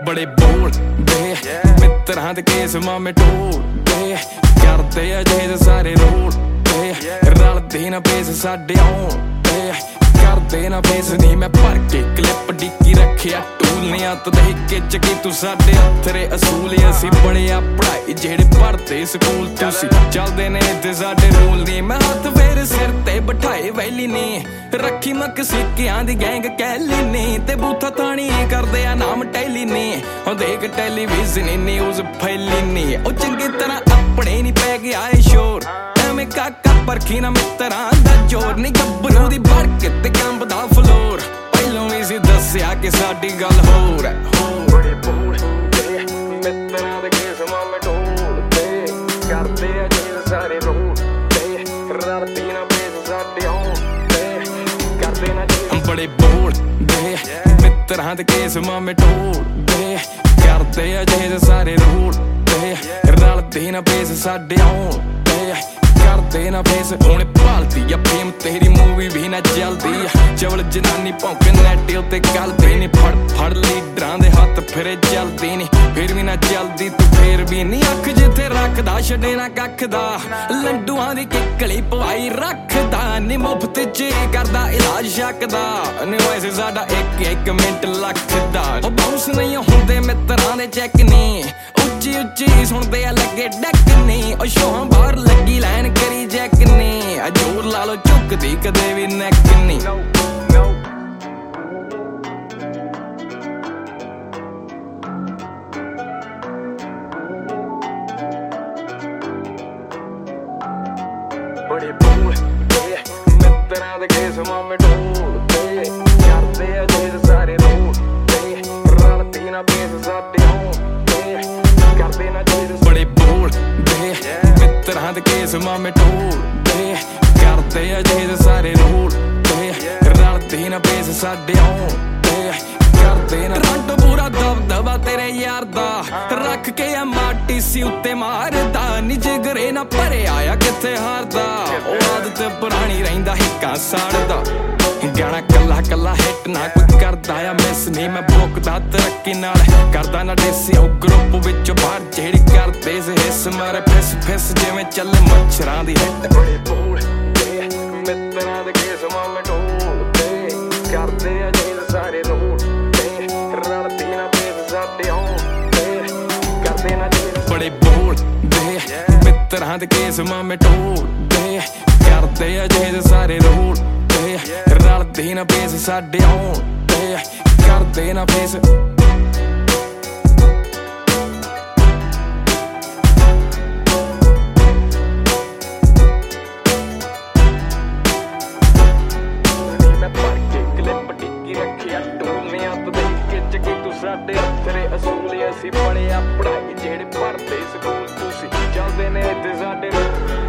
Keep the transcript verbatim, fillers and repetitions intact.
बड़े बोलदे मित्रां दे केस मामे ढोलदे करदे अजे सारे रोलदे रलदे ना पेस साडे आउंदे करदे ना फेस नहीं मैं भर के क्लिप डिक्की रखिया टूल ने हत्थ दे के चकी तू साडे हत्थरे असूल असी बड़े आ पढ़ाई जेड़े पढ़दे स्कूल तुसी चलदे ने ते साडे रूल नहीं मैं हत्थ फेर सिर ते बिठाए वैली ने रखी मक सिक्कियां दी गैंग कैली ने ते बूथा ताणी करदे आ नाम टैली ने ओ देख टेलीविजन न्यूज़ फैली ने ओ चंगी तरह अपने नहीं पै गया ए शोर मैं काका परखी ना मित्रां दा जोर नी गब्बरू दी बरक ते कंबदा फ्लोर पहलों भी सी दस्सिया कि साडी गल होर है बड़े बोलदे मित्रां दे केस मामे ढोलदे करदे अजे सारे रोलदे रलदी ना पेस साडे आउंदे करदे ना बड़े बोलदे मित्रां दे केस मामे ढोलदे करदे अजे सारे रोलदे रलदी ना पेस साडे आउंदे करदे ना फेस हुण भालदी आ फेम तेरी मूवी भी ना चलदी चवल जनानी भौंके नैट उत्ते गलदी नी फड़ फड़ लीडरां दे हत्थ फिरे चलदी नी फिर भी ना चलदी तू फिर भी नी अख जिथे रखदा छड्डे ना कख दा लंडूआं दी किकली पवाई रखदा नी मुफ्त च करदा इलाज शकदा नी वैसे साडा एक एक मिंट लखदा ओ बाउंस नहीं हुंदे मित्रां दे चैक नी उच्ची उच्ची सुणदे आ लगे डक नी ओ शोहां बाहर लगी लाइन करी जैक नी जोर ला लो झुकदी कदे भी नैक नी बड़े बोलदे मित्रां दे केस मामे ढोलदे करदे अजे सारे रोलदे रलदी ना पेस साडे आउंदे करदे ना बड़े बोलदे मित्रां दे केस मामे ढोलदे करदे अजे सारे रोलदे रलदी ना पेस साडे आउंदे करदे ना रंट पूरा दबदबा तेरे यार दा रख के आ माटी सी उत्ते मारदा नी जिगरे ना भरे आया किथे हारदा ओ आदत पुरानी रहिंदा हिक्का साड़दा गाना कला कला हिट ना कोई करदा आ मिस नहीं मैं भोकदा तरक्की नाल करदा ना देसी ओ ग्रुप विच बाहर जेड़ी करदे से हिस मारे फिस फिस जिवें चले मच्छरां दी हिट बड़े बोलदे मित्रां दे केस मामे ढोलदे करदे अजे सारे रोलदे रलदी ना पेस साडे आउंदे करदे ना बड़े बोलदे मित्रां दे केस मामे ढोलदे करदे अजे सारे रोलदे रलदी ना पेस साडे आउंदे करदे ना फेस साडे हत्थरे असूल असी बड़े आ पढ़ाई जेड़े पढ़दे स्कूल तुसी चलदे ने ते साडे